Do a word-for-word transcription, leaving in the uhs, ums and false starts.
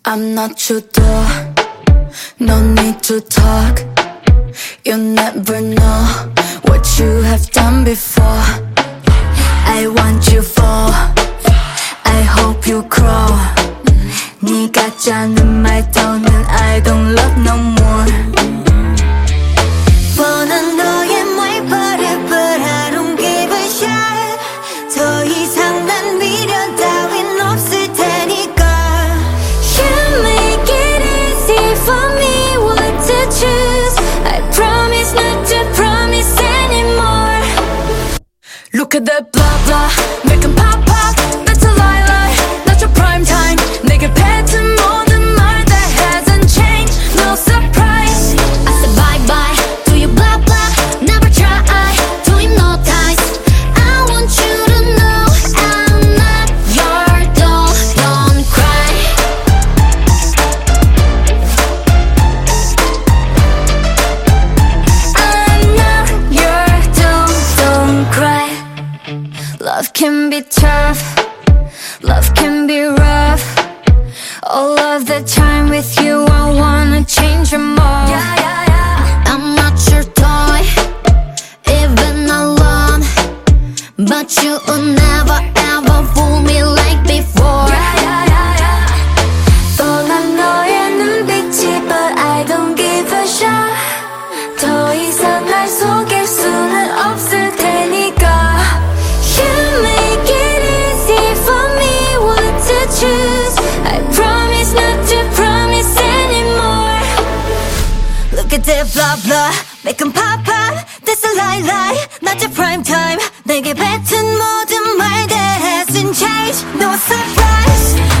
I'm not your door, no need to talk. You never know what you have done before. I want you for, I hope you crawl. 네가 짜는 말 더는 I don't love no more. 뻔한 너의 말버릇 but I don't give a shit. 더 이상 난 미련 따윈 없을 테니까. You make it easy for me what to choose. I promise not to promise anymore. Look at that blah blah, make 'em pop pop. That's a lie lie, not your prime time. 내게 뱉은 모든 말 that hasn't changed, no surprise. I said bye bye to you blah blah, never try to hypnotize. I want you to know I'm not your doll, don't cry. I'm not your doll, don't cry. Love can be tough, love can be rough. All of the time with you I wanna change you more. Yeah, yeah, yeah. I'm not your toy, even alone, but you will never ever fool me like before. Yeah, yeah, yeah, yeah. 뻔한 너의 눈빛이 but I don't give a shit. 더 이상 날 속일 수는 없을 테니까. You make it easy for me what to choose. I promise not to promise anymore. Look at that blah blah, make 'em pop pop. That's a lie lie, not your prime time. 내게 뱉은 모든 말 that hasn't changed, no surprise.